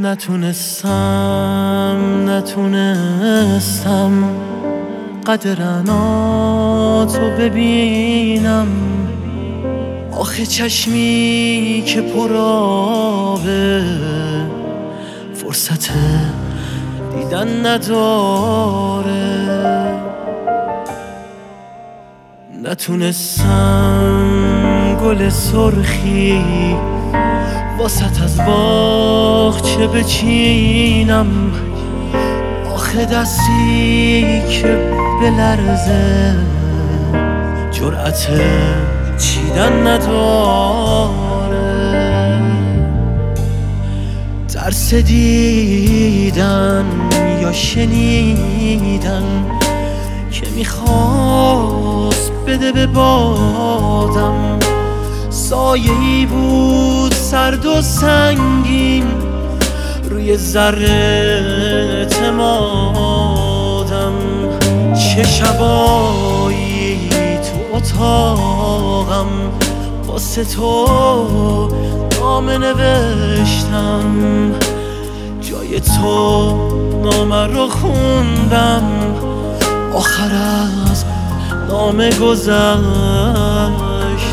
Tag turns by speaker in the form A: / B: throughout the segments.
A: نتونستم قدر عناتو ببینم. آخه چشمی که پرآبه فرصت دیدن نداره. نتونستم گل سرخی واسط از باغچه بچینم. آخه دستی که بلرزه جرأت چیدن نداره. ترس دیدن یا شنیدن که میخواست بده به بادم. سایه‌ای بود سرد و سنگین روی ذره اعتمادم. چه شبایی تو اتاقم واسه تو نامه نوشتم. جای تو نامه رو خوندم، آخر از نامه گذشتم.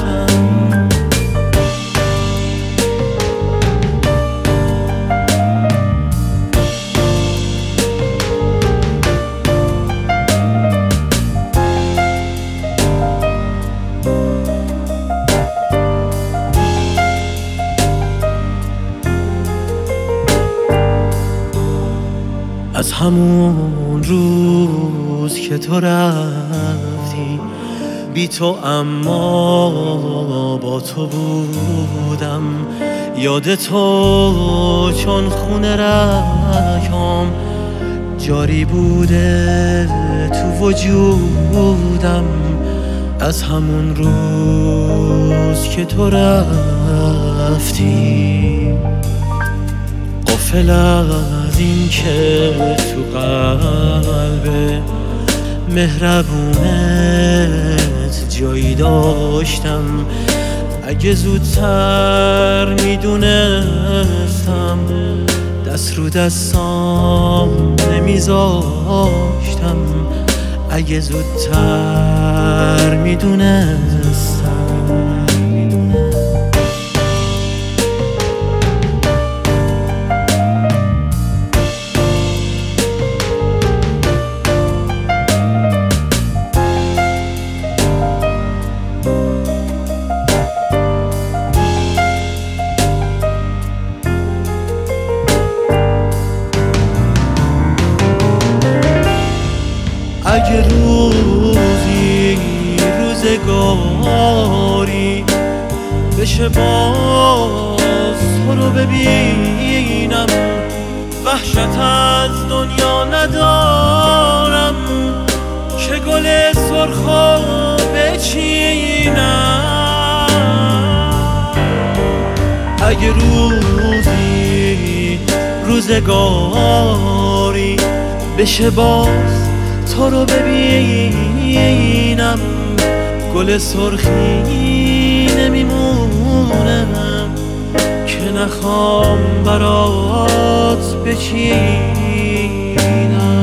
A: از همون روز که تو رفتی بی تو اما با تو بودم. یاد تو چون خونه رگام جاری بوده تو وجودم. از همون روز که تو رفتی غافل از این که تو قلب مهربونت جایی داشتم. اگه زودتر میدونستم دست رو دستام نمیذاشتم. اگه زودتر میدونستم. اگه روزی روزگاری بشه باز تو رو ببینم. وحشت از دنیا ندارم که گل سرخو بچینم. اگه روزگاری بشه باز تو رو ببینم. گل سرخی نمیمونم که نخوام برات بچینم.